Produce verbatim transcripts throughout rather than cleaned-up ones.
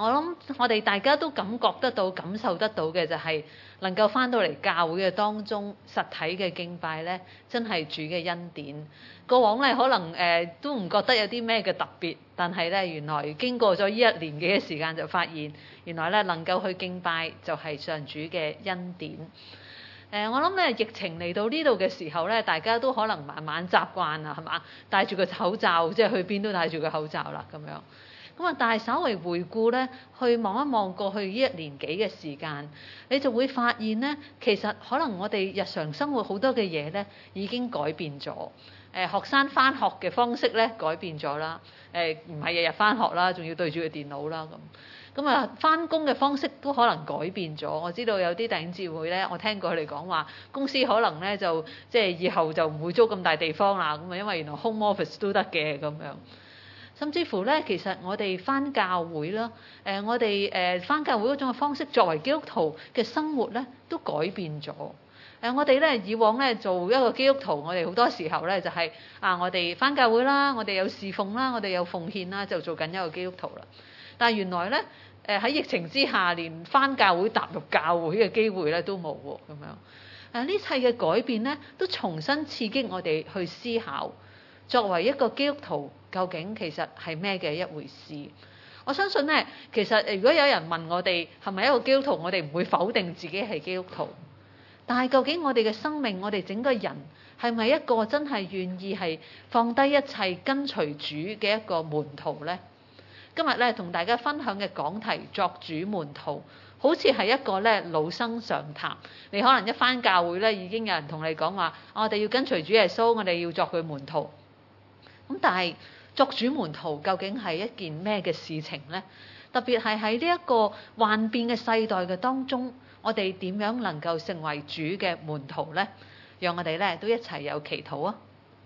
我諗我哋大家都感覺得到、感受得到嘅就係能夠返到嚟教會嘅當中，實體嘅敬拜咧，真係主嘅恩典。過往咧可能誒、呃、都唔覺得有啲咩嘅特別，但係咧原來經過咗呢一年幾嘅時間，就發現原來咧能夠去敬拜就係上主嘅恩典。誒、呃，我諗咧疫情嚟到呢度嘅時候咧，大家都可能慢慢習慣啦，係嘛？戴住個口罩，即係去邊都戴住個口罩啦，咁樣。咁啊，但係稍微回顧咧，去望一望過去呢一年幾嘅時間，你就會發現咧，其實可能我哋日常生活好多嘅嘢咧已經改變咗。誒、呃，學生返學嘅方式咧改變咗啦。誒、呃，唔係日日返學啦，仲要對住個電腦啦咁。咁啊，返工嘅方式都可能改變咗。我知道有啲弟兄姊妹咧，我聽過佢哋講話，公司可能咧就即係以後就唔會租咁大地方啦。咁啊，因為原來 home office 都得嘅咁樣。甚至乎咧，其實我哋返教會啦，誒、呃，我哋誒返教會嗰種嘅方式，作為基督徒嘅生活咧，都改變咗。誒、呃，我哋咧以往咧做一個基督徒，我哋好多時候咧就係、是、啊，我哋返教會啦，我哋有侍奉啦，我哋有奉獻啦，就做緊一個基督徒啦。但係原來咧，誒、呃、喺疫情之下，連返教會踏入教會嘅機會咧都冇喎，咁樣。誒，呢一切嘅改變咧，都重新刺激我哋去思考。作為一個基督徒，究竟其實係咩嘅一回事？我相信咧，其實如果有人問我哋係咪一個基督徒，我哋唔會否定自己係基督徒。但係究竟我哋嘅生命，我哋整個人係咪一個真係願意係放低一切跟隨主嘅一個門徒呢？今日咧同大家分享嘅講題作主門徒，好似係一個咧老生常談。你可能一返教會咧，已經有人同你講話，我哋要跟隨主耶穌，我哋要作佢門徒。咁但係作主門徒究竟係一件咩嘅事情呢？特別係喺呢一個幻變嘅世代嘅當中，我哋點樣能夠成為主嘅門徒呢？讓我哋咧都一齊有祈禱啊！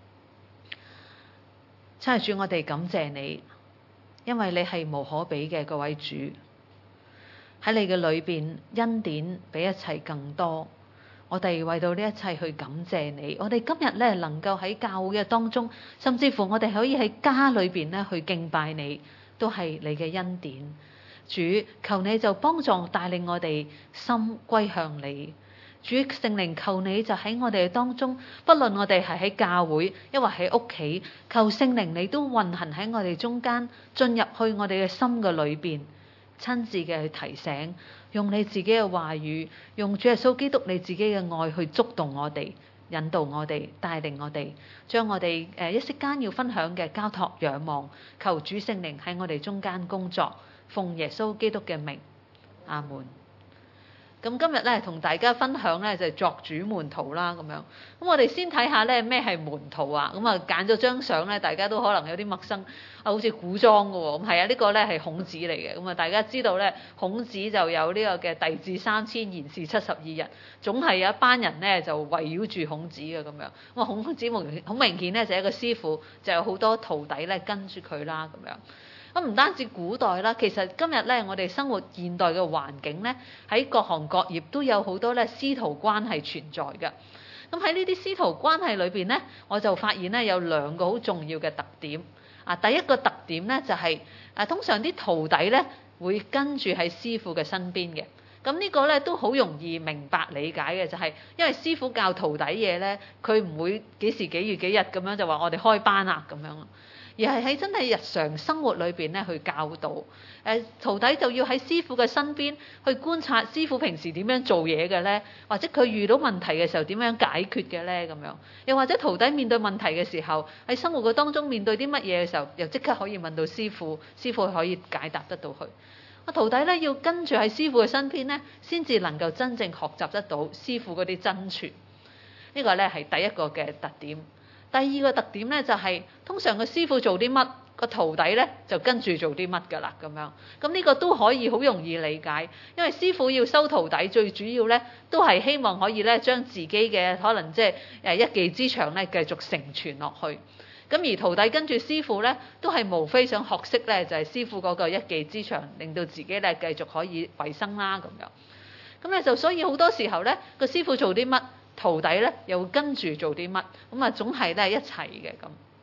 親愛主，我哋感謝你，因為你係無可比嘅嗰位主，喺你嘅裏邊恩典比一切更多。我哋為到呢一切去感謝你。我哋今日咧能夠喺教會嘅當中，甚至乎我哋可以喺家裏邊咧去敬拜你，都係你嘅恩典。主，求你就幫助帶領我哋心歸向你。主聖靈，求你就喺我哋當中，不論我哋係喺教會，抑或喺屋企，求聖靈你都運行喺我哋中間，進入去我哋嘅心嘅裏邊，親自嘅去提醒。用你自己嘅話語，用主耶穌基督你自己嘅愛去觸動我哋，引導我哋，帶領我哋，將我哋誒一息間要分享嘅交託仰望，求主聖靈喺我哋中間工作，奉耶穌基督嘅名，阿門。咁今日咧同大家分享咧就係作主門徒啦咁樣。咁我哋先睇下咧咩係門徒啊。咁啊揀咗張相咧，大家都可能有啲陌生啊，好似古裝嘅喎。咁係啊，呢個咧係孔子嚟嘅。咁啊大家知道咧，孔子就有呢個嘅弟子三千，賢士七十二人，總係有一班人咧就圍繞住孔子嘅咁樣。咁啊孔子好明顯咧就係一個師傅，就有好多徒弟咧跟住佢啦咁樣。咁唔單止古代啦，其實今日咧，我哋生活現代嘅環境咧，喺各行各業都有好多咧師徒關係存在嘅。咁喺呢啲師徒關係裏邊咧，我就發現咧有兩個好重要嘅特點。啊，第一個特點咧就係誒，通常啲徒弟咧會跟住喺師傅嘅身邊嘅。咁呢個咧都好容易明白理解嘅，就係因為師傅教徒弟嘢咧，佢唔會幾時幾月幾日咁樣就話我哋開班啊咁樣。而係喺真係日常生活裏邊咧去教導，誒徒弟就要喺師傅嘅身邊去觀察師傅平時點樣做嘢嘅咧，或者佢遇到問題嘅時候點樣解決嘅咧咁樣，又或者徒弟面對問題嘅時候喺生活嘅當中面對啲乜嘢嘅時候，又即刻可以問到師傅，師傅可以解答得到佢。啊，徒弟咧要跟住喺師傅嘅身邊咧，先至能夠真正學習得到師傅嗰啲真傳。呢個咧係第一個嘅特點。第二個特點咧就係、是、通常個師傅做啲乜，個徒弟咧就跟住做啲乜㗎啦咁樣。咁呢個都可以好容易理解，因為師傅要收徒弟，最主要咧都係希望可以咧將自己嘅可能即係誒一技之長咧繼續承傳落去。咁而徒弟跟住師傅咧，都係無非想學識咧就係、是、師傅嗰個一技之長，令到自己咧繼續可以維生啦咁樣。咁咧就所以好多時候咧，個師傅做啲乜，徒弟咧又會跟住做啲乜，咁啊總係咧一齊嘅咁。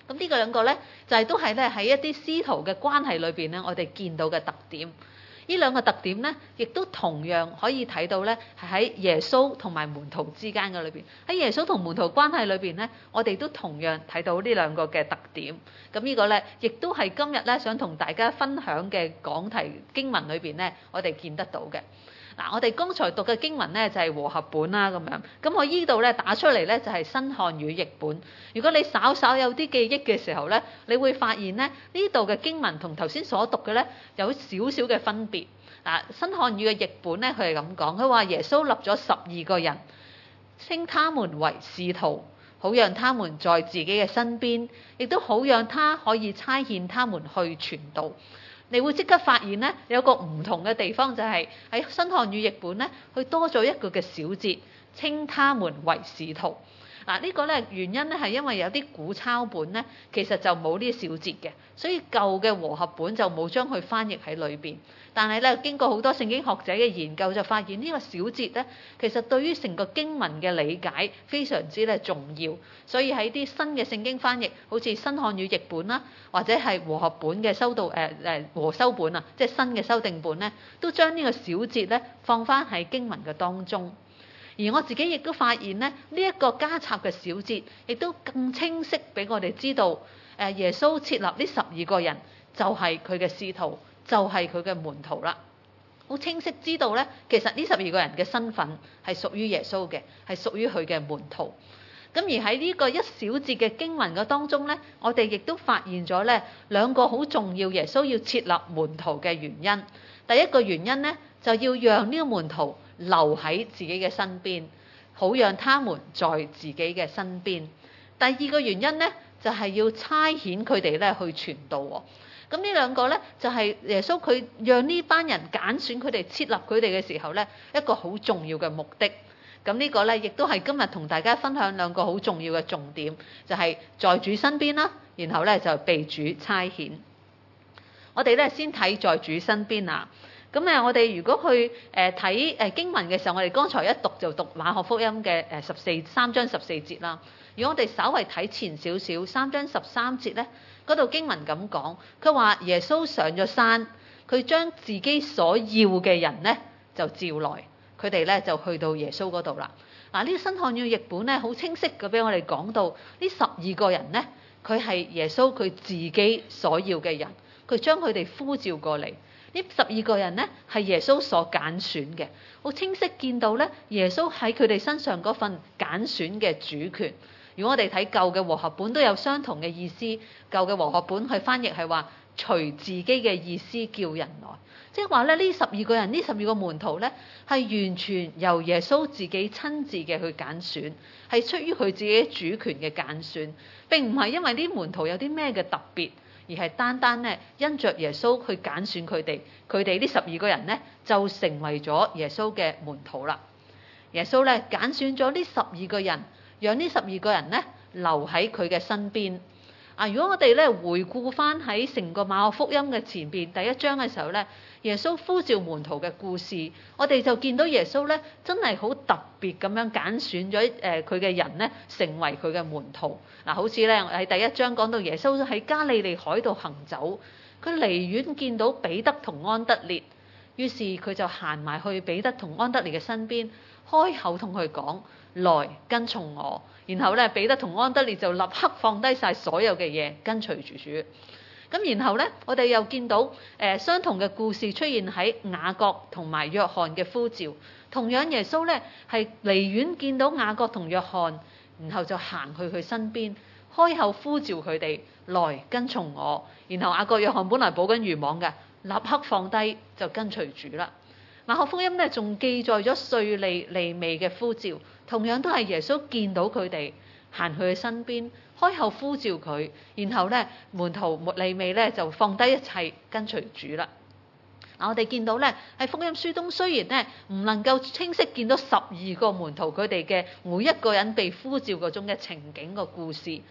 咁呢個兩個咧就係、是、都係咧喺一啲師徒嘅關係裏邊咧，我哋見到嘅特點。呢兩個特點咧，亦都同樣可以睇到咧，係喺耶穌同埋門徒之間嘅裏邊。喺耶穌同門徒關係裏邊咧，我哋都同樣睇到呢兩個嘅特點。咁呢個咧，亦都係今日咧想同大家分享嘅講題經文裏邊咧，我哋見得到嘅。嗱，我哋剛才讀嘅經文咧就係和合本啦，咁樣。咁我依度咧打出嚟咧就係新漢語譯本。如果你稍稍有啲記憶嘅時候咧，你會發現咧呢度嘅經文同頭先所讀嘅咧有少少嘅分別。嗱，新漢語嘅譯本咧佢係咁講，佢話耶穌立咗十二個人，稱他們為使徒，好讓他們在自己嘅身邊，亦都好讓他可以差遣他們去傳道。你會即刻發現咧，有個唔同嘅地方就係喺新漢語譯本咧，佢多咗一個嘅小節，稱他們為使徒。嗱，呢個咧原因咧係因為有啲古抄本咧，其實就冇呢啲小節嘅，所以舊嘅和合本就冇將佢翻譯喺裏邊。但係咧，經過好多聖經學者嘅研究，就發現呢個小節咧，其實對於成個經文嘅理解非常之咧重要。所以喺啲新嘅聖經翻譯，好似新漢語譯本啦，或者係和合本嘅修道誒誒和修本啊，即係新嘅修訂本咧，都將呢個小節咧放翻喺經文嘅當中。而我自己亦都發現咧，呢一個加插嘅小節，亦都更清晰俾我哋知道，誒耶穌設立呢十二個人就係佢嘅使徒。就係佢嘅門徒啦，好清晰知道咧，其實呢十二個人嘅身份係屬於耶穌嘅，係屬於佢嘅門徒。咁而喺呢個一小節嘅經文嘅當中咧，我哋亦都發現咗咧兩個好重要耶穌要設立門徒嘅原因。第一個原因咧，就要讓呢個門徒留喺自己嘅身邊，好讓他們在自己嘅身邊。第二個原因咧，就係要差遣佢哋咧去傳道喎。咁呢兩個咧，就係耶穌佢讓呢班人揀選佢哋設立佢哋嘅時候咧，一個好重要嘅目的。咁呢個咧，亦都係今日同大家分享兩個好重要嘅重點，就係在主身邊啦，然後咧就被主差遣。我哋咧先睇在主身邊啊。咁誒，我哋如果去誒睇誒經文嘅時候，我哋剛才一讀就讀馬可福音嘅誒十四三章十四節啦。如果我哋稍為睇前少少三章十三節咧，嗰度經文咁講，佢話耶穌上咗山，佢將自己所要嘅人咧就召來，佢哋咧就去到耶穌嗰度啦。嗱，呢個新漢語譯本咧好清晰嘅俾我哋講到，呢十二個人咧，佢係耶穌佢自己所要嘅人，佢將佢哋呼召過嚟。呢十二個人咧係耶穌所揀選嘅，好清晰見到咧耶穌喺佢哋身上嗰份揀選嘅主權。如果我哋睇舊嘅和合本都有相同嘅意思，舊嘅和合本去翻譯係話隨自己嘅意思叫人來，即係話咧呢十二個人呢十二個門徒咧係完全由耶穌自己親自嘅去揀選，係出於佢自己主權嘅揀選，並唔係因為啲門徒有啲咩嘅特別，而係單單咧因着耶穌去揀選佢哋，佢哋呢十二個人咧就成為咗耶穌嘅門徒啦。耶穌咧揀選咗呢十二個人，讓呢十二個人咧留喺佢嘅身邊。啊，如果我哋咧回顧翻喺成個馬可福音嘅前邊第一章嘅時候咧，耶穌呼召門徒嘅故事，我哋就見到耶穌咧真係好特別咁樣揀選咗誒佢嘅人咧成為佢嘅門徒。嗱、啊，好似咧喺第一章講到耶穌喺加利利海度行走，佢離遠見到彼得同安德烈，於是佢就行埋去彼得同安德烈嘅身邊，開口同佢講：來跟從我。然後咧，彼得同安德烈就立刻放低晒所有嘅嘢，跟隨住主。咁然後咧，我哋又見到誒、呃、相同嘅故事出現喺雅各同埋約翰嘅呼召。同樣耶穌咧係離遠見到雅各同約翰，然後就行去佢身邊，開口呼召佢哋來跟從我。然後雅各約翰本來捕緊魚網嘅，立刻放低就跟隨主啦。馬可福音咧仲記載咗稅吏利未嘅呼召，同樣都係耶穌見到佢哋行去佢身邊，開口呼召佢，然後咧門徒利未咧就放低一切跟隨主啦。嗱，我哋見到咧喺福音書中，雖然咧唔能夠清晰見到十二個門徒佢哋嘅每一個人被呼召嗰種嘅情景個故事，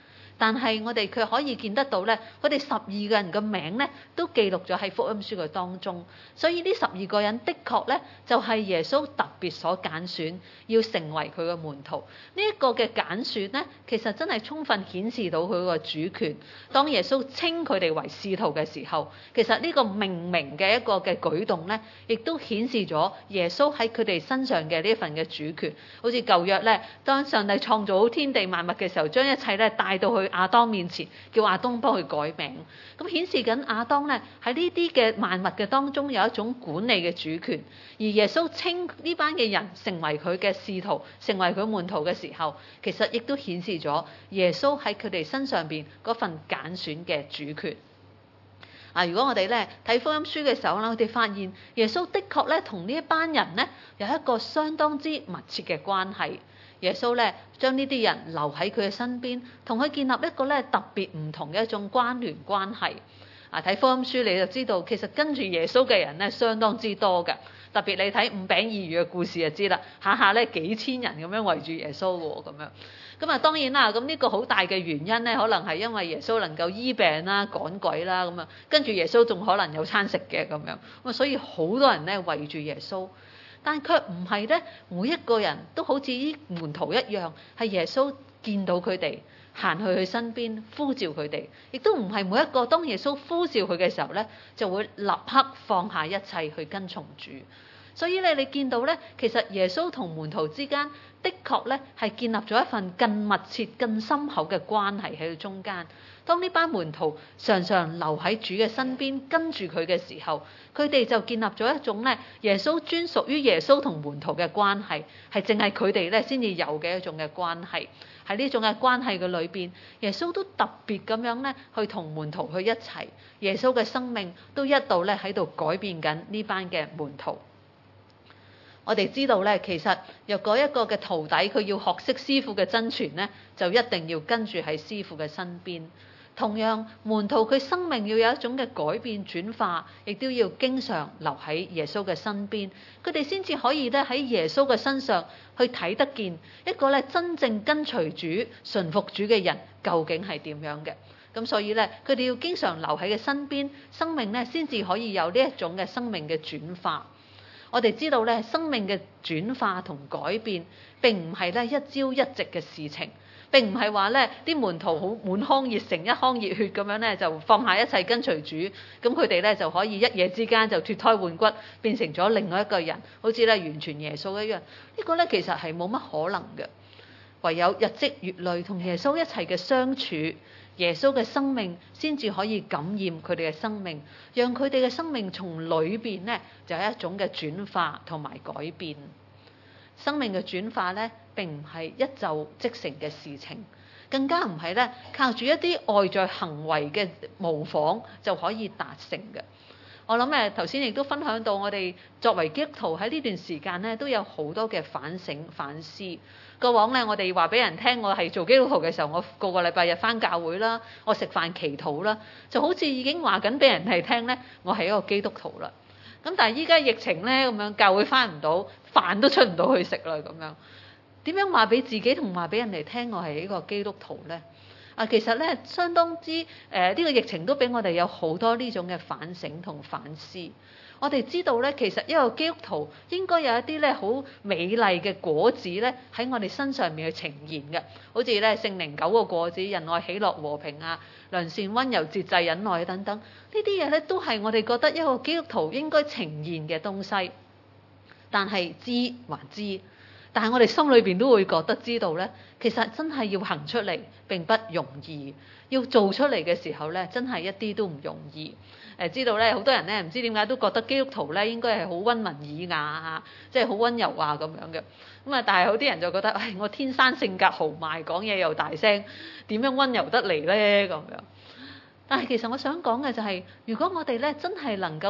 但係我哋卻可以見得到咧，佢哋十二個人嘅名咧都記錄咗喺福音書嘅當中。所以呢十二個人的確咧就係耶穌特別所揀選，要成為佢嘅門徒。呢一個嘅揀選咧，其實真係充分顯示到佢個主權。當耶穌稱佢哋為使徒嘅時候，其實呢個命名嘅一個嘅舉動咧，亦都顯示咗耶穌喺佢哋身上嘅呢份嘅主權。好似舊約咧，當上帝創造天地萬物嘅時候，將一切咧帶到去亞當面前，叫亞當幫佢改名，咁顯示緊亞當咧喺呢啲嘅萬物嘅當中有一種管理嘅主權。而耶穌稱呢班嘅人成為佢嘅使徒，成為佢門徒嘅時候，其實亦都顯示咗耶穌喺佢哋身上邊嗰份揀選嘅主權。啊！如果我哋咧睇福音書嘅時候咧，我哋發現耶穌的確咧同呢一班人咧有一個相當之密切嘅關係。耶穌咧將呢啲人留喺佢嘅身邊，同佢建立一個咧特別唔同嘅一種關聯關係。啊！睇福音書你就知道，其實跟住耶穌嘅人咧相當之多嘅。特別你睇五餅二魚嘅故事就知啦，下下咧幾千人咁樣圍住耶穌喎，咁樣。咁啊，當然啦，咁呢個好大嘅原因咧，可能係因為耶穌能夠醫病啦、趕鬼啦，咁啊，跟住耶穌仲可能有餐食嘅咁樣，咁啊，所以好多人咧圍住耶穌，但卻唔係咧，每一個人都好似啲門徒一樣，係耶穌見到佢哋行去佢身邊呼召佢哋，亦都唔係每一個當耶穌呼召佢嘅時候咧，就會立刻放下一切去跟從主。所以咧，你見到咧，其實耶穌同門徒之間的確咧係建立咗一份更密切、更深厚嘅關係喺佢中間。當呢班門徒常常留喺主嘅身邊跟住佢嘅時候，佢哋就建立咗一種咧耶穌專屬於耶穌同門徒嘅關係，係淨係佢哋咧先至有嘅一種嘅關係。喺呢種嘅關係嘅裏邊，耶穌都特別咁樣咧去同門徒去一齊。耶穌嘅生命都一度咧喺度改變緊呢班嘅門徒。我哋知道咧，其實若果一個嘅徒弟佢要學識師傅嘅真傳咧，就一定要跟住喺師傅嘅身邊。同樣，門徒佢生命要有一種嘅改變轉化，亦都要經常留喺耶穌嘅身邊，佢哋先至可以咧喺耶穌嘅身上去睇得見一個咧真正跟隨主、順服主嘅人究竟係點樣嘅。咁所以咧，佢哋要經常留喺佢身邊，生命咧先至可以有呢一種嘅生命嘅轉化。我哋知道咧，生命嘅轉化同改變並唔係咧一朝一夕嘅事情，並唔係話咧啲門徒好滿腔熱誠、一腔熱血咁樣咧就放下一切跟隨主，咁佢哋咧就可以一夜之間就脫胎換骨，變成咗另外一個人，好似咧完全耶穌一樣。呢個咧其實係冇乜可能嘅，唯有日積月累同耶穌一齊嘅相處，耶穌嘅生命先至可以感染佢哋嘅生命，讓佢哋嘅生命從裏邊咧就有一種嘅轉化同埋改變。生命嘅轉化咧並唔係一就即成嘅事情，更加唔係咧靠住一啲外在行為嘅模仿就可以達成嘅。我諗誒頭先亦都分享到，我哋作為基督徒喺呢段時間咧都有好多嘅反省反思。過往咧，我哋話俾人聽，我係做基督徒嘅時候，我個個禮拜日返教會啦，我食飯祈禱啦，就好似已經話緊俾人係聽咧，我係一個基督徒啦。咁但係依家疫情咧咁樣，教會返唔到，飯都出唔到去食啦咁樣，點樣話俾自己同話俾人哋聽我係一個基督徒咧？啊，其實咧相當之誒呢、呃這個疫情都俾我哋有好多呢種嘅反省同反思。我哋知道咧，其實一個基督徒應該有一啲咧好美麗嘅果子咧喺我哋身上面去呈現嘅，好似咧聖靈九個果子，仁愛、喜樂、和平啊、良善、溫柔、節制、忍耐等等，呢啲嘢咧都係我哋覺得一個基督徒應該呈現嘅東西。但係知還知，但係我哋心裏邊都會覺得知道咧，其實真係要行出嚟並不容易，要做出嚟嘅時候咧，真係一啲都唔容易。誒知道咧，好多人咧唔知點解都覺得基督徒咧應該係好溫文爾雅啊，即係好溫柔啊咁樣嘅。咁啊，但係有啲人就覺得，唉，我天生性格豪邁，講嘢又大聲，點樣溫柔得嚟咧咁樣？但係其實我想講嘅就係，如果我哋咧真係能夠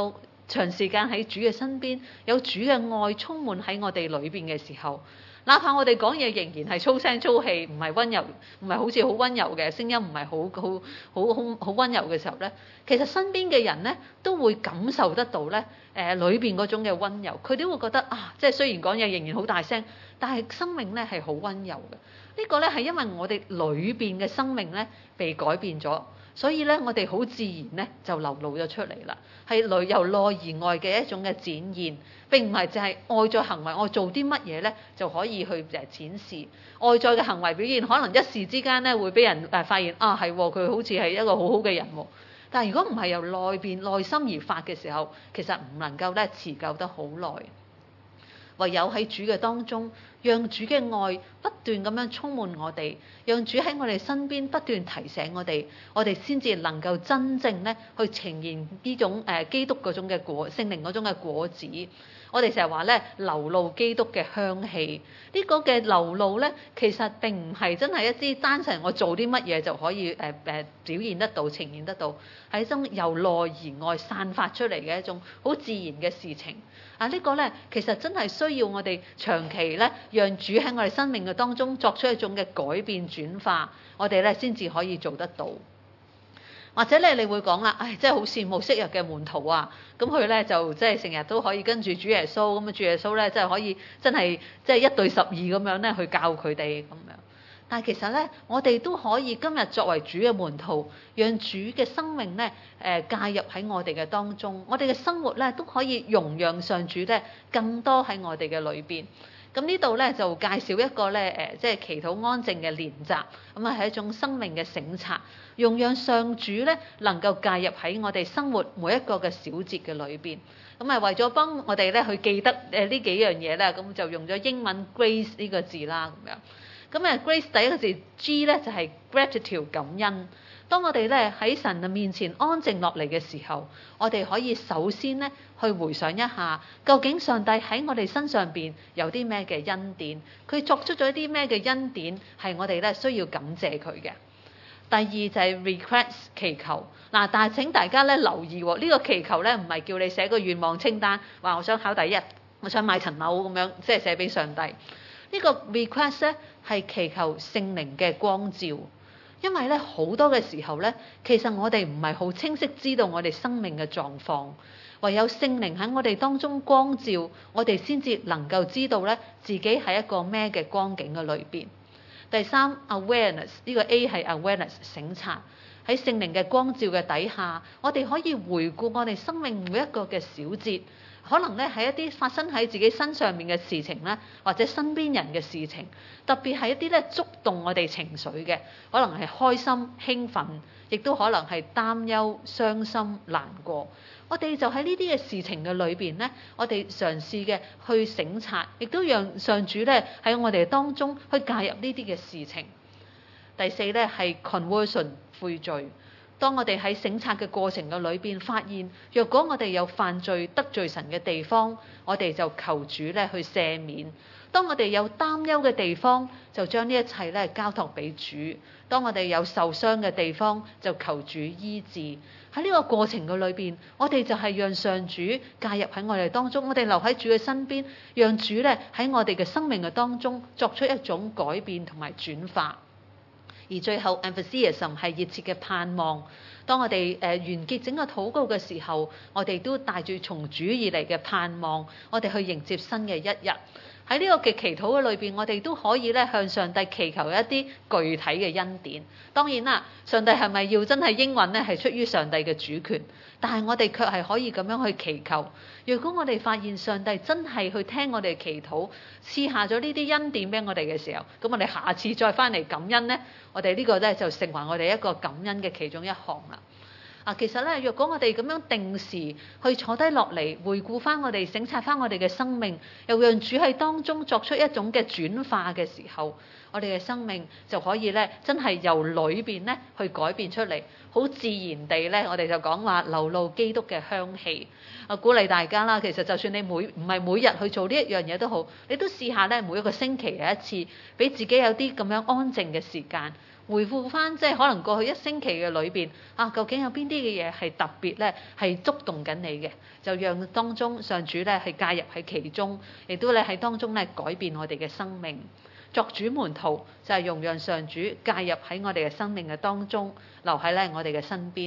長時間喺主嘅身邊，有主嘅愛充滿喺我哋裏邊嘅時候，哪怕我哋講嘢仍然係粗聲粗氣，唔係溫柔，唔係好似好溫柔嘅聲音，唔係好好好好好溫柔嘅時候咧，其實身邊嘅人咧都會感受得到咧，誒裏邊嗰種嘅溫柔，佢哋會覺得啊，即係雖然講嘢仍然好大聲，但係生命咧係好溫柔嘅。呢個咧係因為我哋裏邊嘅生命咧被改變咗。所以咧，我哋好自然咧就流露咗出嚟啦，係內由內而外嘅一種嘅展現，並唔係淨係外在行為，我做啲乜嘢咧就可以去誒展示外在嘅行為表現，可能一時之間咧會俾人誒發現啊係佢好似係一個好好嘅人喎，但係如果唔係由內邊內心而發嘅時候，其實唔能夠咧持久得好耐。唯有喺主嘅當中，讓主嘅愛不斷咁樣充滿我哋，讓主喺我哋身邊不斷提醒我哋，我哋先至能夠真正咧去呈現呢種誒、呃、基督嗰種嘅果，聖靈嗰種嘅果子。我哋成日話咧流露基督嘅香氣，呢、這個嘅流露咧，其實並唔係真係一支單純我做啲乜嘢就可以誒誒、呃呃、表現得到、呈現得到，係一種由內而外散發出嚟嘅一種好自然嘅事情。啊，這個、呢個咧其實真係需要我哋長期咧，讓主喺我哋生命嘅當中作出一種嘅改變轉化，我哋咧先至可以做得到。或者咧，你會講啦，唉，真係好羨慕昔日嘅門徒啊！咁佢咧就即係成日都可以跟住主耶穌，咁啊主耶穌咧真係可以真係即係一對十二咁樣咧去教佢哋咁樣。但係其實咧，我哋都可以今日作為主嘅門徒，讓主嘅生命咧誒、呃、介入喺我哋嘅當中，我哋嘅生活咧都可以容讓上主咧更多喺我哋嘅裏邊。咁呢度咧就介紹一個咧誒，即係祈禱安靜嘅練習，咁啊係一種生命嘅省察，容讓上主咧能夠介入喺我哋生活每一個嘅小節嘅裏邊。咁啊為咗幫我哋咧去記得誒呢幾樣嘢咧，咁就用咗英文 grace 呢個字啦，咁樣。咁啊 grace 第一個字 G 咧就係 gratitude 感恩。當我哋咧喺神嘅面前安靜落嚟嘅時候，我哋可以首先咧去回想一下，究竟上帝喺我哋身上邊有啲咩嘅恩典，佢作出咗一啲咩嘅恩典，係我哋咧需要感謝佢嘅。第二就係 request 祈求嗱，但係請大家咧留意喎，呢個祈求咧唔係叫你寫個願望清單，話我想考第一，我想買層樓咁樣，即係寫俾上帝。呢個 request 咧係祈求聖靈嘅光照。因為咧好多嘅時候咧，其實我哋唔係好清晰知道我哋生命嘅狀況，唯有聖靈喺我哋當中光照，我哋先至能夠知道咧自己係一個咩嘅光景嘅裏邊。第三 awareness 呢個 A 係 awareness 省察，喺聖靈嘅光照嘅底下，我哋可以回顧我哋生命每一個嘅小節。可能咧係一啲發生喺自己身上面嘅事情咧，或者身邊人嘅事情，特別係一啲咧觸動我哋情緒嘅，可能係開心、興奮，亦都可能係擔憂、傷心、難過。我哋就喺呢啲嘅事情嘅裏邊咧，我哋嘗試嘅去省察，亦都讓上主咧喺我哋當中去介入呢啲嘅事情。第四咧係 conversion 悔罪。當我哋喺省察嘅過程嘅裏邊發現，若果我哋有犯罪得罪神嘅地方，我哋就求主咧去赦免；當我哋有擔憂嘅地方，就將呢一切咧交託俾主；當我哋有受傷嘅地方，就求主醫治。喺呢個過程嘅裏邊，我哋就係讓上主介入喺我哋當中，我哋留喺主嘅身邊，讓主咧喺我哋嘅生命嘅當中作出一種改變同埋轉化。而最後 enthusiasm 係熱切嘅盼望。當我哋誒、呃、完結整個禱告嘅時候，我哋都帶住從主而嚟嘅盼望，我哋去迎接新嘅一日。喺呢個嘅祈禱嘅裏邊，我哋都可以咧向上帝祈求一啲具體嘅恩典。當然啦，上帝係咪要真係應允咧，係出於上帝嘅主權。但係我哋卻係可以咁樣去祈求。如果我哋發現上帝真係去聽我哋祈禱，賜下咗呢啲恩典俾我哋嘅時候，咁我哋下次再翻嚟感恩咧，我哋呢個咧就成為我哋一個感恩嘅其中一項啦。啊，其實咧，若果我哋咁樣定時去坐低落嚟，回顧翻我哋，省察翻我哋嘅生命，又讓主喺當中作出一種嘅轉化嘅時候，我哋嘅生命就可以咧，真係由裏邊咧去改變出嚟，好自然地咧，我哋就講話流露基督嘅香氣。啊，鼓勵大家啦，其實就算你每唔係每日去做呢一樣嘢都好，你都試下咧，每一個星期有一次，俾自己有啲咁樣安靜嘅時間。 回顧翻即係可能過去一星期嘅裏邊啊，究竟有邊啲嘅嘢係特別咧係觸動緊你嘅，就讓當中上主咧係介入喺其中，亦都咧喺當中咧改變我哋嘅生命。作主門徒就係容讓上主介入喺我哋嘅生命嘅當中，留喺咧我哋嘅身邊。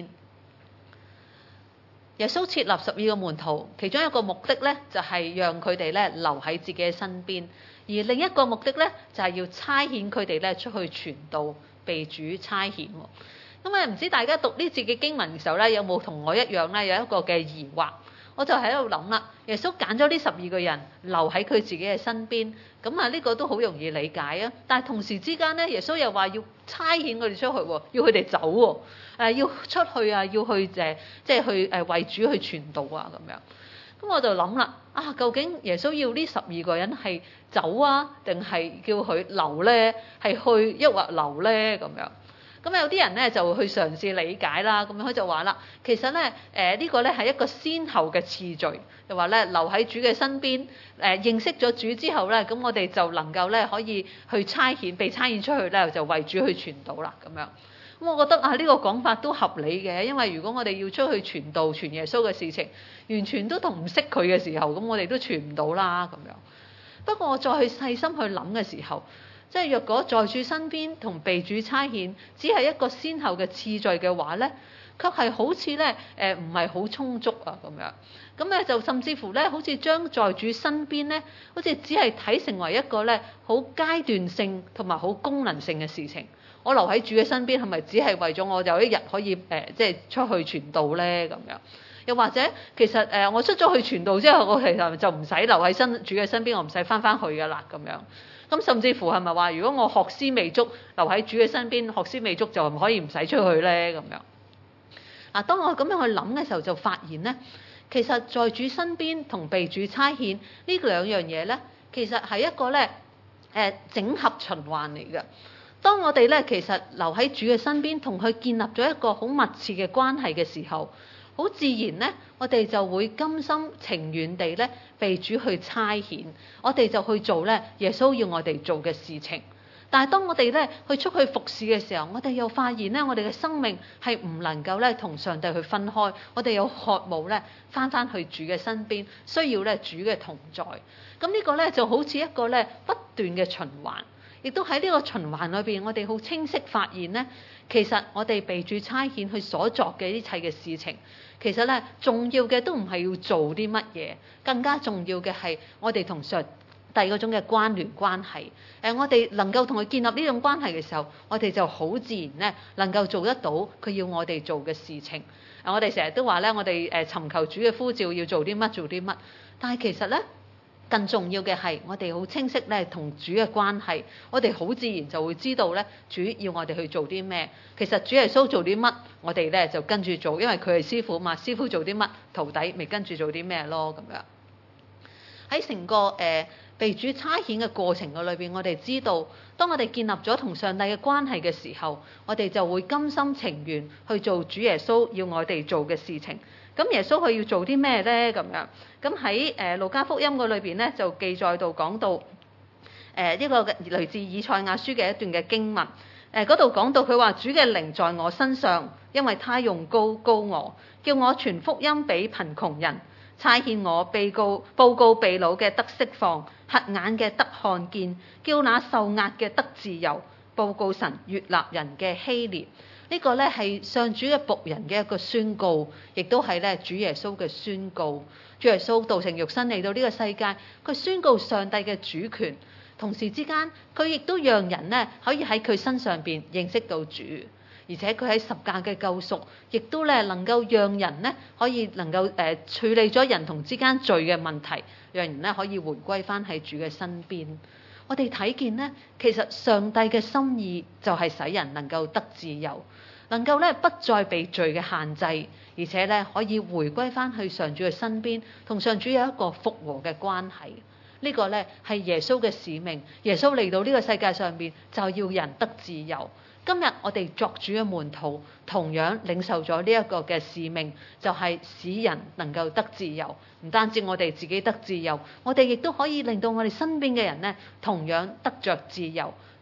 耶穌設立十二個門徒，其中一個目的咧就係讓佢哋咧留喺自己嘅身邊，而另一個目的咧就係要差遣佢哋咧出去傳道，被主差遣。咁啊，唔知大家讀呢節嘅經文嘅時候咧，有冇同我一樣咧有一個嘅疑惑？我就喺度諗啦，耶穌揀咗呢十二個人留喺佢自己嘅身邊，咁啊呢個都好容易理解啊。但係同時之間咧，耶穌又話要差遣佢哋出去喎，要佢哋走喎，誒要出去啊，要去誒即係去誒為主去傳道啊咁樣。咁我就諗啦，啊究竟耶穌要呢十二個人係走啊，定係叫佢留咧？係去抑或留咧？咁樣。咁有啲人咧就會去嘗試理解啦，咁樣佢就話啦，其實咧誒呢、呃這個咧係一個先後嘅次序，就話咧留喺主嘅身邊，誒、呃、認識咗主之後咧，咁我哋就能夠咧可以去差遣，被差遣出去咧就為主去傳道啦咁樣。咁我覺得啊呢、這個講法都合理嘅，因為如果我哋要出去傳道傳耶穌嘅事情，完全都同唔識佢嘅時候，咁我哋都傳唔到啦咁樣。不過我再去細心去諗嘅時候，即係若果在主身邊同被主差遣，只係一個先後嘅次序嘅話咧，卻係好似咧誒唔係好充足啊咁樣。咁咧就甚至乎咧，好似將在主身邊咧，好似只係睇成為一個咧好階段性同埋好功能性嘅事情。我留喺主嘅身邊係咪只係為咗我有一日可以誒、呃、即係出去傳道咧咁樣？又或者其實誒、呃、我出咗去傳道之後，我其實就唔使留喺身主嘅身邊，我唔使翻翻去噶啦咁樣。咁甚至乎係咪話，如果我學思未足，留喺主嘅身邊，學思未足就唔可以唔使出去咧咁樣？嗱，當我咁樣去諗嘅時候，就發現咧，其實在主身邊同被主差遣呢兩樣嘢咧，其實係一個咧誒整合循環嚟嘅。當我哋咧其實留喺主嘅身邊，同佢建立咗一個好密切嘅關係嘅時候，好自然咧，我哋就會甘心情願地咧被主去差遣，我哋就去做咧耶穌要我哋做嘅事情。但係當我哋咧去出去服侍嘅時候，我哋又發現咧，我哋嘅生命係唔能夠咧同上帝去分開，我哋有渴慕咧返返去主嘅身邊，需要咧主嘅同在。咁呢個咧就好似一個咧不斷嘅循環，亦都喺呢個循環裏邊，我哋好清晰發現咧，其實我哋被主差遣去所作嘅一切嘅事情，其實咧重要嘅都唔係要做啲乜嘢，更加重要嘅係我哋同上帝嗰種嘅關聯關係。誒、呃，我哋能夠同佢建立呢種關係嘅時候，我哋就好自然咧能夠做得到佢要我哋做嘅事情。呃、我哋成日都話咧，我哋誒尋求主嘅呼召要做啲乜做啲乜，但係其實咧更重要嘅係我哋好清晰咧同主嘅關係，我哋好自然就會知道咧主要我哋去做啲咩。其實主耶穌做啲乜，我哋咧就跟住做，因為佢係師傅嘛，師傅做啲乜，徒弟咪跟住做啲咩咯咁樣。喺成個誒、呃、被主差遣嘅過程嘅裏邊，我哋知道，當我哋建立咗同上帝嘅關係嘅時候，我哋就會甘心情願去做主耶穌要我哋做嘅事情。咁耶穌佢要做啲咩咧？咁樣咁喺誒路加福音嘅裏邊咧，就記載到講到誒一個嚟自以賽亞書嘅一段嘅經文。誒嗰度講到佢話：主嘅靈在我身上，因為他用膏膏我，叫我傳福音俾貧窮人。差遣我被告報告被擄嘅得釋放，瞎眼嘅得看見，叫那受壓嘅得自由，報告神悅納人嘅禧年。呢個咧係上主嘅僕人嘅一個宣告，亦都係咧主耶穌嘅宣告。主耶穌道成肉身嚟到呢個世界，佢宣告上帝嘅主權，同時之間佢亦都讓人咧可以喺佢身上邊認識到主。而且佢喺十架嘅救贖，亦都咧能夠讓人咧可以能夠誒、呃、處理咗人同之間罪嘅問題，讓人咧可以回歸翻喺主嘅身邊。我哋睇見咧，其實上帝嘅心意就係使人能夠得自由，能夠咧不再被罪嘅限制，而且咧可以回歸翻去上主嘅身邊，同上主有一個復和嘅關係。呢、這個咧係耶穌嘅使命，耶穌嚟到呢個世界上邊就要人得自由。今日我哋作主嘅門徒，同樣領受咗呢一個嘅使命，就係使人能夠得自由。唔單止我哋自己得自由，我哋亦都可以令到我哋身邊嘅人呢，同樣得着自由，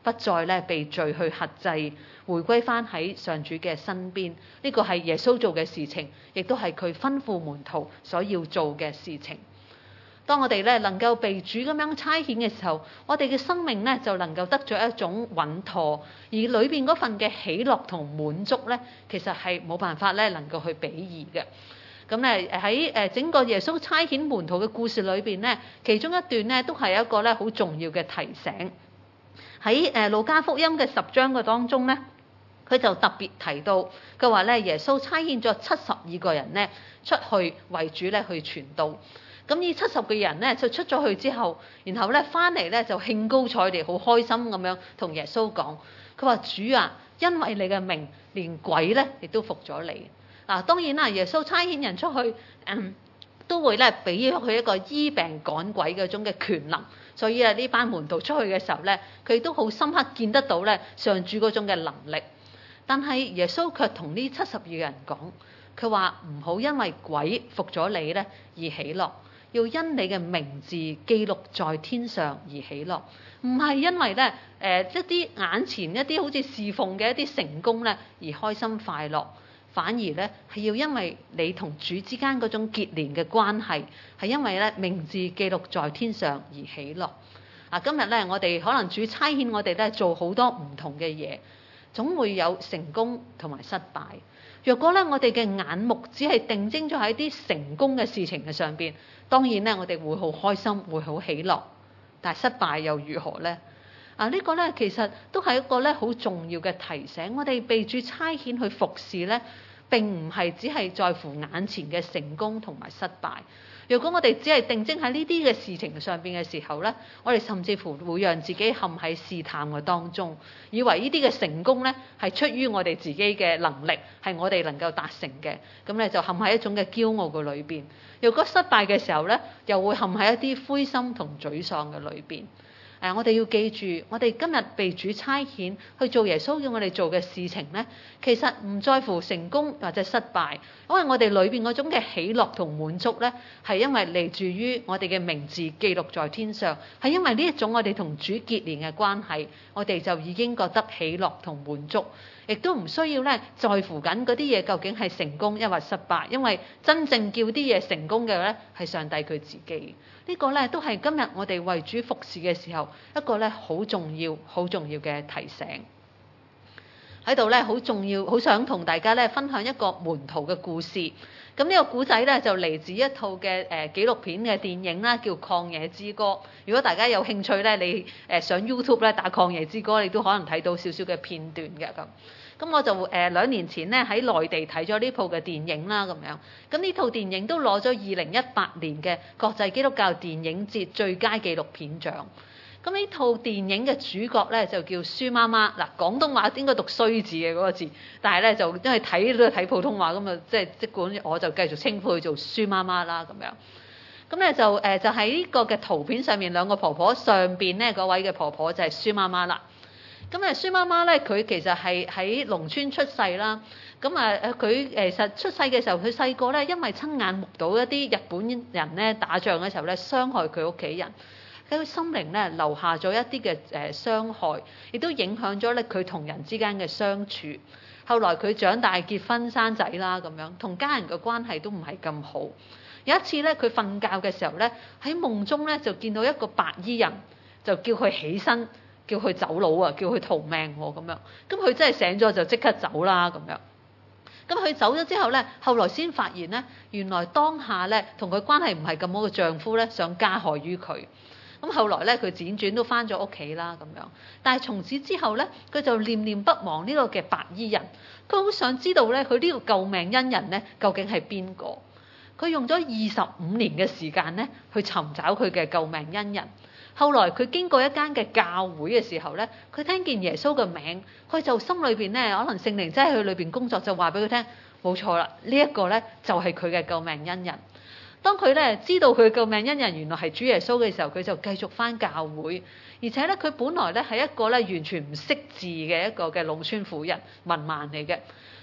不再咧被罪去轄制，回歸翻喺上主嘅身邊。呢個係耶穌做嘅事情，亦都係佢吩咐門徒所要做嘅事情。當我哋咧能夠被主咁樣差遣嘅時候，我哋嘅生命咧就能夠得咗一種穩妥，而裏邊嗰份嘅喜樂同滿足咧，其實係冇辦法咧能夠去比擬嘅。咁咧喺誒整個耶穌差遣門徒嘅故事裏邊咧，其中一段咧都係一個咧好重要嘅提醒。喺誒路加福音嘅十章嘅當中咧，佢就特別提到，佢話咧耶穌差遣咗七十二個人咧出去為主咧去傳道。咁呢七十個人咧就出咗去之後，然後咧翻嚟咧就興高采烈，好開心咁樣同耶穌講，佢話主啊，因為你嘅名，連鬼咧亦都服咗你。嗱，當然啦，耶穌差遣人出去，嗯，都會咧俾佢一個醫病趕鬼嗰種嘅權能。所以啊，呢班門徒出去嘅時候咧，佢都好深刻見得到咧上主嗰種嘅能力。但係耶穌卻同呢七十二個人講，佢話唔好因為鬼服咗你咧而喜樂。要因你嘅名字記錄在天上而喜樂，唔係因為咧誒、呃、一啲眼前一啲好似侍奉嘅一啲成功咧而開心快樂，反而咧係要因為你同主之間嗰種結連嘅關係，係因為咧名字記錄在天上而喜樂。啊，今日咧我哋可能主差遣我哋咧做好多唔同嘅嘢，總會有成功同埋失敗。若果咧我哋嘅眼目只係定睛咗喺啲成功嘅事情嘅上邊，當然咧我哋會好開心，會好喜樂。但係失敗又如何呢？啊，呢個咧其實都係一個咧好重要嘅提醒。我哋被主差遣去服侍咧，並唔係只係在乎眼前嘅成功同埋失敗。如果我哋只係定睛喺呢啲嘅事情上邊嘅時候咧，我哋甚至乎會讓自己陷喺試探嘅當中，以為呢啲嘅成功咧係出於我哋自己嘅能力，係我哋能夠達成嘅，咁咧就陷喺一種嘅驕傲嘅裏邊。如果失敗嘅時候咧，又會陷喺一啲灰心同沮喪嘅裏邊。誒、呃，我哋要記住，我哋今日被主差遣去做耶穌要我哋做嘅事情咧，其實唔在乎成功或者失敗，因為我哋裏邊嗰種嘅喜樂同滿足咧，係因為嚟自於我哋嘅名字記錄在天上，係因為呢一種我哋同主結連嘅關係，我哋就已經覺得喜樂同滿足，亦都唔需要咧在乎緊嗰啲嘢究竟係成功抑或失敗，因為真正叫啲嘢成功嘅咧係上帝佢自己。呢個咧都係今日我哋為主服侍嘅時候一個咧好重要、好重要嘅提醒。喺度咧好重要，好想同大家咧分享一個門徒嘅故事。咁呢個故仔咧就嚟自一套嘅誒紀錄片嘅電影啦，叫《曠野之歌》。如果大家有興趣咧，你誒上 YouTube 咧打《曠野之歌》，你都可能睇到少少嘅片段嘅咁。咁我就誒、呃、兩年前咧喺內地睇咗呢套嘅電影啦，咁樣。咁呢套電影都攞咗二零一八年嘅國際基督教電影節最佳紀錄片獎。咁呢套電影嘅主角咧就叫舒媽媽。嗱，廣東話應該讀衰字嘅嗰個字，但係咧就因為睇都係睇普通話咁啊，即係即管我就繼續稱呼佢做舒媽媽啦咁樣。咁咧就誒、呃、就喺呢個嘅圖片上面兩個婆婆，上邊咧嗰位嘅婆婆就係舒媽媽啦。咁誒，舒媽媽咧，佢其實係喺農村出世啦。咁啊誒，佢誒實出世嘅時候，佢細個咧，因為親眼目睹一啲日本人咧打仗嘅時候咧，傷害佢屋企人，喺佢心靈咧留下咗一啲嘅誒傷害，亦都影響咗咧佢同人之間嘅相處。後來佢長大結婚生仔啦，咁樣同家人嘅關係都唔係咁好。有一次咧，佢瞓覺嘅時候咧，喺夢中咧就見到一個白衣人，就叫佢起身。叫佢走佬啊，叫佢逃命喎咁樣，咁佢真係醒咗就即刻走啦咁樣。咁佢走咗之後咧，後來先發現咧，原來當下咧同佢關係唔係咁好嘅丈夫咧，想加害於佢。咁後來咧，佢輾轉都返咗屋企啦咁樣。但係從此之後咧，佢就念念不忘呢個嘅白衣人，佢好想知道咧，佢呢個救命恩人咧究竟係邊個？佢用咗二十五年嘅時間咧，去尋找佢嘅救命恩人。後來佢經過一間嘅教會嘅時候咧，佢聽見耶穌嘅名，佢就心裏邊咧，可能聖靈真係喺佢裏邊工作，就話俾佢聽，冇錯啦，呢一個咧就係佢嘅救命恩人。當佢咧知道佢嘅救命恩人原來係主耶穌嘅時候，佢就繼續返教會，而且咧佢本來咧係一個咧完全唔識字嘅一個嘅農村婦人文盲嚟嘅。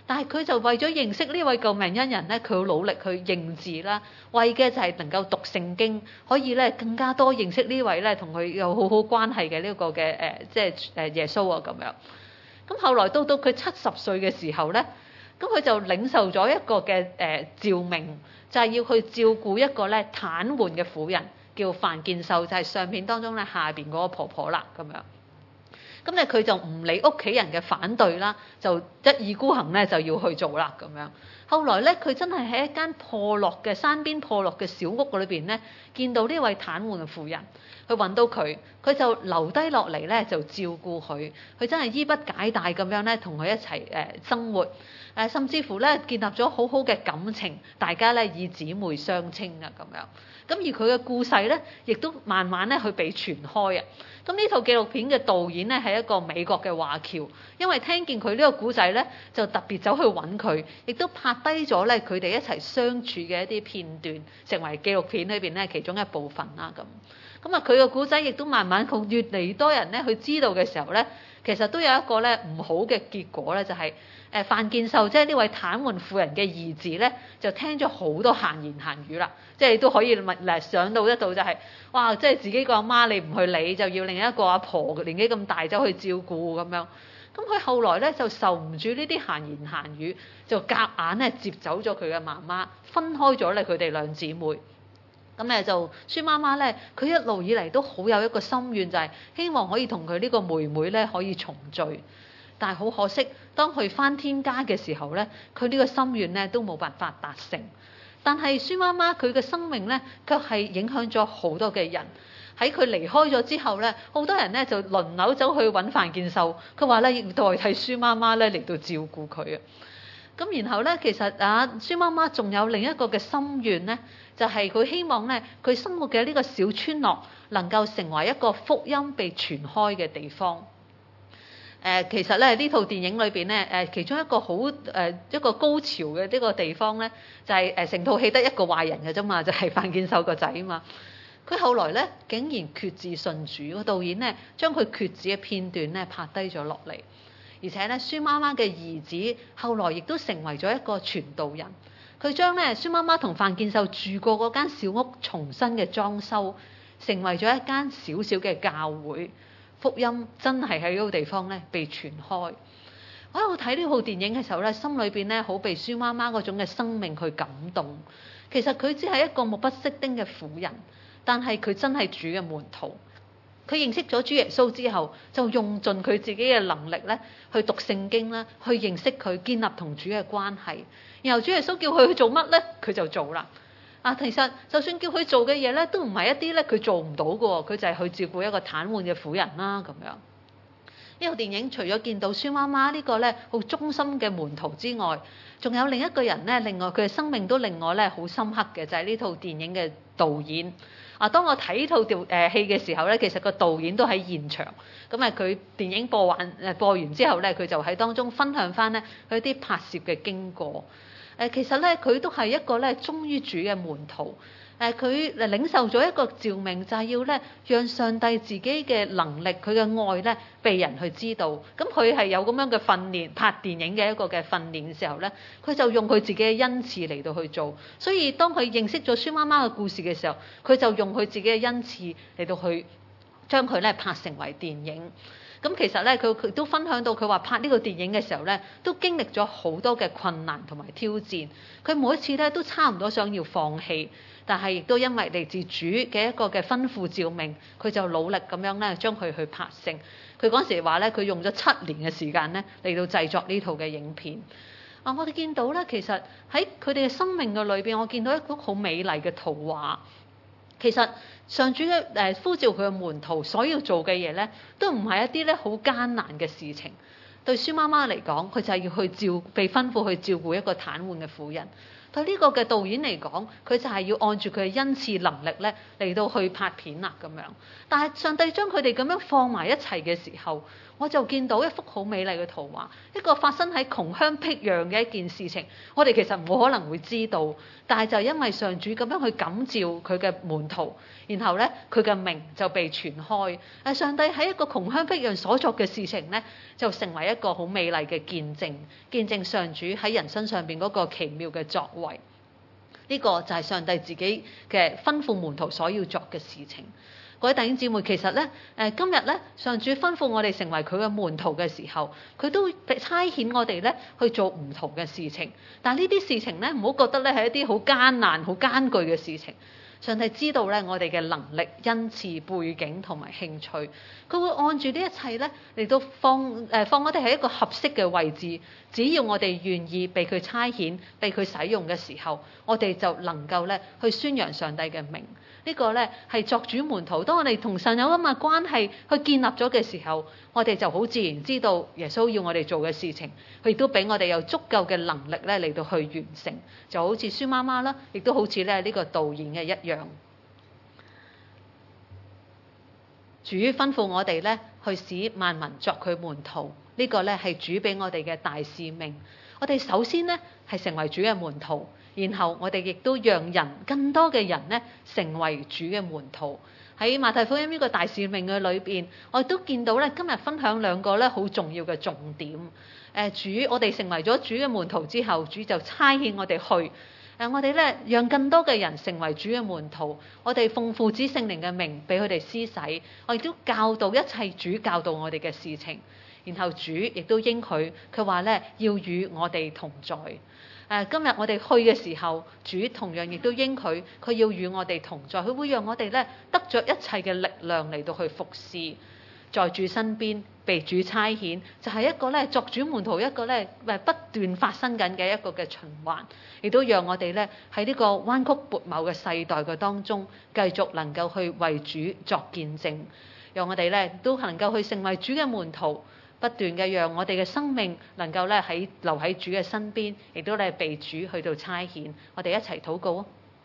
但係佢就為咗認識呢位救命恩人咧，佢好努力去認字啦，為嘅就係能夠讀聖經，可以咧更加多認識呢位咧同佢有好好關係嘅呢個嘅誒，即係誒耶穌啊咁樣。咁後來到到佢七十歲嘅時候咧，咁佢就領受咗一個嘅誒召命，就係要去照顧一個咧癱瘓嘅婦人，叫范建秀，就係相片當中咧下邊嗰個婆婆啦咁樣。咁咧佢就唔理屋企人嘅反對啦，就一意孤行咧就要去做啦咁樣。後來咧佢真係喺一間破落嘅山邊破落嘅小屋裏邊咧，見到呢位癱瘓嘅婦人，去揾到佢，佢就留低落嚟咧就照顧佢，佢真係衣不解帶咁樣咧同佢一齊誒生活，誒甚至乎咧建立咗好好嘅感情，大家咧以姊妹相稱啊咁樣。咁而佢嘅故事咧，亦都慢慢咧去被傳開啊！咁呢套紀錄片嘅導演咧係一個美國嘅華僑，因為聽見佢呢個故仔咧，就特別走去揾佢，亦都拍低咗咧佢哋一齊相處嘅一啲片段，成為紀錄片裏邊咧其中一部分啦咁。咁啊，佢嘅故仔亦都慢慢同越嚟越多人咧去知道嘅時候咧，其實都有一個咧唔好嘅結果咧，就係、是。誒范建秀即係呢位癱瘓婦人嘅兒子咧，就聽咗好多閒言閒語啦，即係都可以誒想到一度就係、是，哇！即係自己個阿媽你唔去理，就要另一個阿婆年紀咁大走去照顧咁樣。咁佢後來咧就受唔住呢啲閒言閒語，就夾硬咧接走咗佢嘅媽媽，分開咗咧佢哋兩姊妹。咁咧就孫媽媽咧，佢一路以嚟都好有一個心願，就係、是、希望可以同佢呢個妹妹咧可以重聚。但係好可惜，當佢返天家嘅時候咧，佢呢個心願咧都冇辦法達成。但係孫媽媽佢嘅生命咧，卻係影響咗好多嘅人。喺佢離開咗之後咧，好多人咧就輪流走去揾范建秀，佢話咧要代替孫媽媽咧嚟到照顧佢啊。咁然後咧，其實啊，孫媽媽仲有另一個嘅心願咧，就係、是、佢希望咧，佢生活嘅呢個小村落能夠成為一個福音被傳開嘅地方。誒、呃、其實咧呢套電影裏邊咧誒其中一個好誒、呃、一個高潮嘅呢個地方咧，就係誒成套戲得一個壞人嘅啫嘛，就係、是、范建秀個仔啊嘛。佢後來咧竟然決志信主，個導演咧將佢決志嘅片段咧拍低咗落嚟，而且咧孫媽媽嘅兒子後來亦都成為咗一個傳道人。佢將咧孫媽媽同范建秀住過嗰間小屋重新嘅裝修，成為咗一間小小嘅教會。福音真係喺嗰個地方咧被傳開。我喺度睇呢套電影嘅時候咧，心裏邊咧好被孫媽媽嗰種嘅生命去感動。其實佢只係一個目不識丁嘅婦人，但係佢真係主嘅門徒。佢認識咗主耶穌之後，就用盡佢自己嘅能力咧去讀聖經啦，去認識佢，建立同主嘅關係。然後主耶穌叫佢去做乜咧，佢就做啦。啊，其實就算叫佢做嘅嘢咧，都唔係一啲咧佢做唔到嘅喎，佢就係去照顧一個癱瘓嘅婦人啦咁樣。呢套電影除咗見到孫媽媽呢個咧好忠心嘅門徒之外，仲有另一個人咧，另外佢嘅生命都令我咧好深刻嘅，就係呢套電影嘅導演。啊，當我睇呢套調誒戲嘅時候咧，其實個導演都喺現場。咁啊，佢電影播完誒播完之後咧，佢就喺當中分享翻咧佢啲拍攝嘅經過。誒其實咧，佢都係一個咧忠於主嘅門徒。誒佢誒領受咗一個召命，就係要咧讓上帝自己嘅能力、佢嘅愛咧被人去知道。咁佢係有咁樣嘅訓練，拍電影嘅一個嘅訓練嘅時候咧，佢就用佢自己嘅恩賜嚟到去做。所以當佢認識咗孫媽媽嘅故事嘅時候，佢就用佢自己嘅恩賜嚟到去將佢咧拍成為電影。咁其實咧，佢佢都分享到佢話拍呢個電影嘅時候咧，都經歷咗好多嘅困難同埋挑戰。佢每一次咧都差唔多想要放棄，但係亦都因為嚟自主嘅一個嘅吩咐召命，佢就努力咁樣咧將佢去拍成。佢嗰時話咧，佢用咗七年嘅時間咧嚟到製作呢套嘅影片。啊，我哋見到咧，其實喺佢哋嘅生命嘅裏邊，我見到一幅好美麗嘅圖畫。其實上主嘅誒呼召佢嘅門徒所要做嘅嘢咧，都唔係一啲咧好艱難嘅事情。對孫媽媽嚟講，佢就係要去照被吩咐去照顧一個癱瘓嘅婦人。對呢個嘅導演嚟講，佢就係要按住佢嘅恩賜能力咧嚟到去拍片啦咁樣。但係上帝將佢哋咁樣放埋一齊嘅時候， 我就見到一幅好美麗嘅圖畫，一個發生喺窮鄉僻壤嘅一件事情。我哋其實冇可能會知道，但係就因為上主咁樣去感召佢嘅門徒，然後咧佢嘅名就被傳開。誒，上帝喺一個窮鄉僻壤所作嘅事情咧，就成為一個好美麗嘅見證，見證上主喺人身上邊嗰個奇妙嘅作為。呢個就係上帝自己嘅吩咐門徒所要作嘅事情。各位弟兄姊妹，其實咧，誒今日咧，上主吩咐我哋成為佢嘅門徒嘅時候，佢都差遣我哋咧去做唔同嘅事情。但係呢啲事情咧，唔好覺得咧係一啲好艱難、好艱巨嘅事情。上帝知道咧我哋嘅能力、恩賜、背景同埋興趣，佢會按住呢一切咧嚟到放誒、呃、放我哋喺一個合適嘅位置。只要我哋願意被佢差遣、被佢使用嘅時候，我哋就能夠咧去宣揚上帝嘅名。呢個咧係作主門徒，當我哋同神有咁嘅關係去建立咗嘅時候，我哋就好自然知道耶穌要我哋做嘅事情，佢亦都俾我哋有足夠嘅能力咧嚟到去完成，就好似孫媽媽啦，亦都好似咧呢個導演嘅一樣。主吩咐我哋咧去使萬民作佢門徒，呢個咧係主俾我哋嘅大使命。我哋首先咧係成為主嘅門徒，然後我哋亦都讓人更多嘅人咧成為主嘅門徒。喺馬太福音呢個大使命嘅裏邊，我亦都見到咧今日分享兩個咧好重要嘅重點。誒，主我哋成為咗主嘅門徒之後，主就差遣我哋去。誒，我哋咧讓更多嘅人成為主嘅門徒，我哋奉父子聖靈嘅名俾佢哋施洗，我亦都教導一切主教導我哋嘅事情。然後主亦都應許，佢話咧要與我哋同在。誒，今日我哋去嘅時候，主同樣亦都應許，佢要與我哋同在，佢會讓我哋咧得着一切嘅力量嚟到去服侍，在主身邊被主差遣，就係、是、一個咧作主門徒一個咧誒不斷發生緊嘅一個嘅循環，亦都讓我哋咧喺呢個彎曲悖謬嘅世代嘅當中，繼續能夠去為主作見證，讓我哋咧都能夠去成為主嘅門徒。不斷嘅讓我哋嘅生命能夠咧喺留喺主嘅身邊，亦都咧被主去到差遣。我哋一齊禱告啊！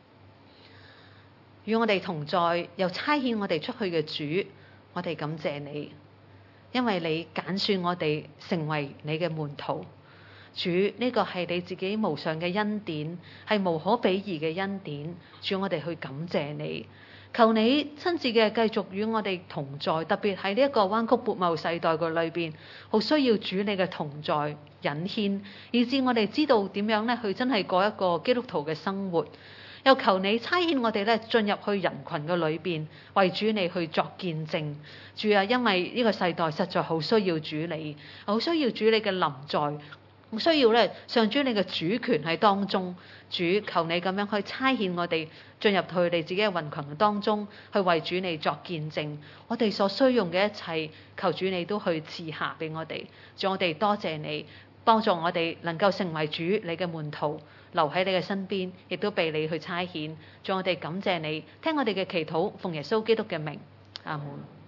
與我哋同在又差遣我哋出去嘅主，我哋感謝你，因為你揀選我哋成為你嘅門徒。主，呢個係你自己無上嘅恩典，係無可比擬嘅恩典。主，我哋去感謝你。求你親自嘅繼續與我哋同在，特別喺呢一個彎曲悖謬世代嘅裏邊，好需要主你嘅同在引牽，以致我哋知道點樣咧去真係過一個基督徒嘅生活。又求你差遣我哋咧進入去人群嘅裏邊，為主你去作見證。主啊，因為呢個世代實在好需要主你，好需要主你嘅臨在。需要咧，上主你嘅主權喺當中，主求你咁樣去差遣我哋進入去你自己嘅群群當中，去為主你作見證。我哋所需用嘅一切，求主你都去賜下俾我哋。主，我哋多謝你幫助我哋能夠成為主你嘅門徒，留喺你嘅身邊，亦都被你去差遣。主，我哋感謝你，聽我哋嘅祈禱，奉耶穌基督嘅名，阿門。